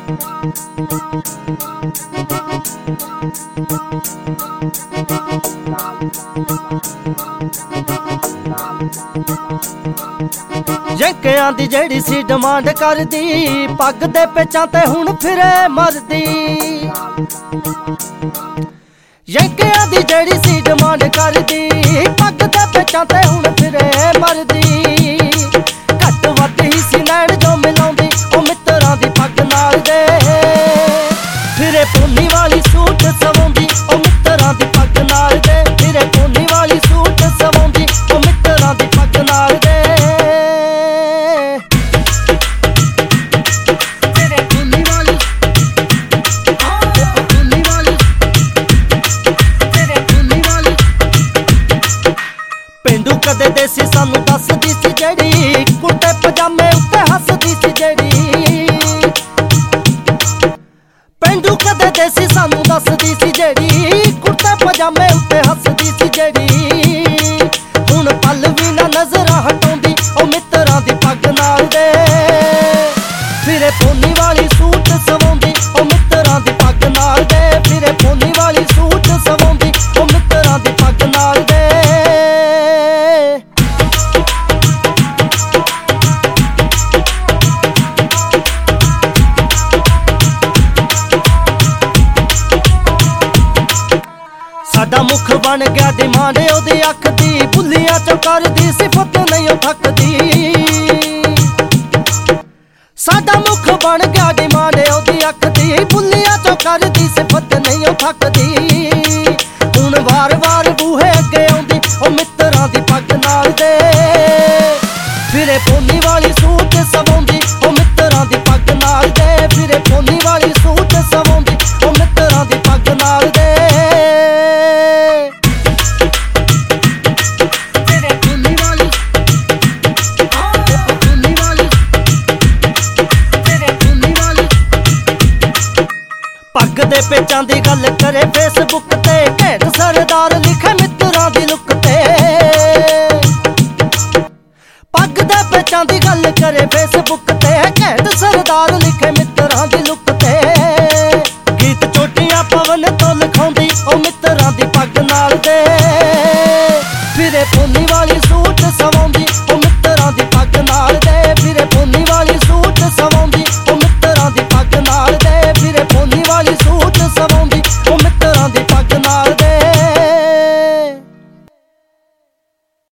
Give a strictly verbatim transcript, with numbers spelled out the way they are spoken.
ਯੰਕਿਆਂ ਦੀ ਜਿਹੜੀ ਸੀ ਡਿਮਾਂਡ ਕਰਦੀ, ਪੱਗ ਦੇ ਪਿੱਛਾਂ ਤੇ ਹੁਣ ਫਿਰੇ ਮਰਦੀ। ਯੰਕਿਆਂ ਦੀ ਜਿਹੜੀ ਸੀ ਡਿਮਾਂਡ ਕਰਦੀ, ਪੱਗ ਦੇ ਪਿੱਛਾਂ ਤੇ ਹੁਣ ਫਿਰੇ ਮਰਦੀ। ਘੱਟ ਵੱਧ ਹੀ ਸੀ ਨੈਣ ਜੋ ਮਿਲਾਉਂਦੀ, ਉਹ ਮਿੱਤਰਾਂ ਦੀ ਪੱਗ ਨਾਲ ਦੇ। ਫਿਰੇ ਪੋਨੀ ਵਾਲੀ ਸੂਟ ਸਵਾਉਂਦੀ, ਉਹ ਮਿੱਤਰਾਂ ਦੀ ਪੱਗ ਨਾਲ ਦੇ। ਫਿਰੇ ਪੋਨੀ ਵਾਲੀ ਸੂਟ ਸਵਾਉਂਦੀ, ਉਹ ਮਿੱਤਰਾਂ ਦੀ ਪੱਗ ਨਾਲ ਦੇ। ਪੇਂਡੂ ਕਦੇ ਦੇਸੀ ਸਾਨੂੰ ਦੱਸਦੀ ਸੀ ਜਿਹੜੀ, ਕੁੜਤੇ ਪਜਾਮੇ ਉੱਤੇ ਹੱਸਦੀ ਸੀ ਜਿਹੜੀ। ਪੇਂਡੂ ਕਦੇ ਦੇਸੀ ਸਾਨੂੰ ਦੱਸਦੀ ਸੀ ਜਿਹੜੀ, ਕੁੜਤੇ ਪਜਾਮੇ ਉੱਤੇ ਹੱਸਦੀ ਸੀ ਜਿਹੜੀ। ਹੁਣ ਪਲ ਵੀ ਨਾ ਨਜ਼ਰਾਂ ਹਟਾਉਂਦੀ, ਉਹ ਮਿੱਤਰਾਂ ਦੀ ਪੱਗ ਨਾਲ ਦੇ। ਫਿਰੇ ਪੋਨੀ ਵਾਲੀ ਸੂਟ ਸਵਾਉਂਦੀ, ਉਹ ਮਿੱਤਰਾਂ ਦੀ ਪੱਗ ਨਾਲ ਦੇ। ਫਿਰੇ ਪੋਨੀ ਵਾਲੀ ਸੂਟ ਸਵਾਉਂਦੀ, ਉਹ ਮਿੱਤਰਾਂ ਦੀ ਪੱਗ ਨਾਲ ਦੇ। ਸਾਡਾ ਮੁੱਖ ਬਣ ਗਿਆ ਡਿਮਾਂਡ ਉਹਦੀ ਅੱਖ ਦੀ, ਬੁੱਲੀਆਂ ਚੋਂ ਕਰਦੀ ਸਿਫਤ ਨਹੀਂ ਉਹ ਥੱਕਦੀ। ਸਾਡਾ ਮੁੱਖ ਬਣ ਗਿਆ ਡਿਮਾਂਡ ਉਹਦੀ ਅੱਖ ਦੀ, ਬੁੱਲੀਆਂ ਚੋਂ ਕਰਦੀ ਸਿਫਤ ਨਹੀਂ ਉਹ ਥੱਕਦੀ। ਹੁਣ ਵਾਰ ਵਾਰ ਬੂਹੇ ਅੱਗੇ ਆਉਂਦੀ, ਉਹ ਮਿੱਤਰਾਂ ਦੀ ਪੱਗ ਨਾਲ ਦੇ। ਫਿਰੇ ਪੋਨੀ ਵਾਲੀ ਸੂਟ ਸਵਾਉਂਦੀ, ਉਹ ਮਿੱਤਰਾਂ ਦੀ ਪੱਗ ਨਾਲ ਦੇ। ਫਿਰੇ ਪੋਨੀ ਵਾਲੀ ਸੂਟ ਸਵਾਉਂਦੀ, ਉਹ ਮਿੱਤਰਾਂ ਦੀ ਪੱਗ ਨਾਲ ਦੇ। ਪੱਗ ਦੇ ਪੇਚਾਂ ਦੀ ਗੱਲ ਕਰੇ ਫੇਸਬੁੱਕ ਤੇ, ਘੈਂਟ ਸਰਦਾਰ ਲਿਖੇ ਮਿੱਤਰਾਂ ਦੀ ਲੁੱਕ ਤੇ। ਪੱਗ ਦੇ ਪੇਚਾਂ ਦੀ ਗੱਲ ਕਰੇ ਫੇਸਬੁੱਕ ਤੇ, ਘੈਂਟ ਸਰਦਾਰ ਲਿਖੇ ਮਿੱਤਰਾਂ ਦੀ ਲੁੱਕ ਤੇ। ਗੀਤ ਚੋਟੀਆਂ ਪਵਨ ਤੋਂ ਲਿਖਾਉਂਦੀ, ਉਹ ਮਿੱਤਰਾਂ ਦੀ ਪੱਗ ਨਾਲ ਦੇ।